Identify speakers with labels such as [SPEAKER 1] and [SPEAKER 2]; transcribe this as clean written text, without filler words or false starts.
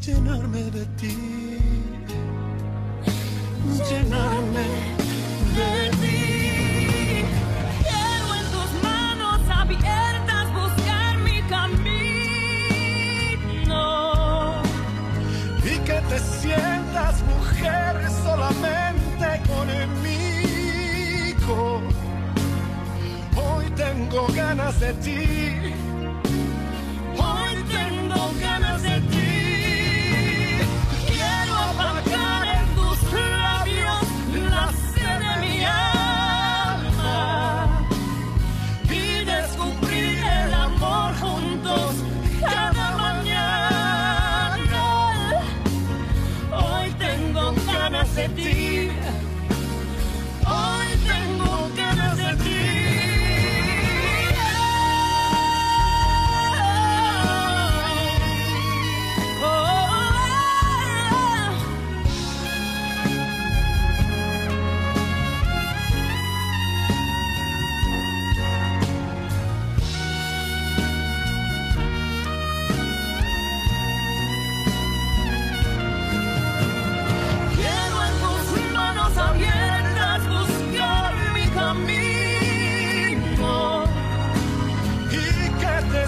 [SPEAKER 1] llenarme de ti, llenarme de ti.
[SPEAKER 2] Quiero en tus manos abiertas buscar mi camino
[SPEAKER 1] y que te sientas mujer solamente conmigo. Hoy tengo ganas de ti, hoy tengo ganas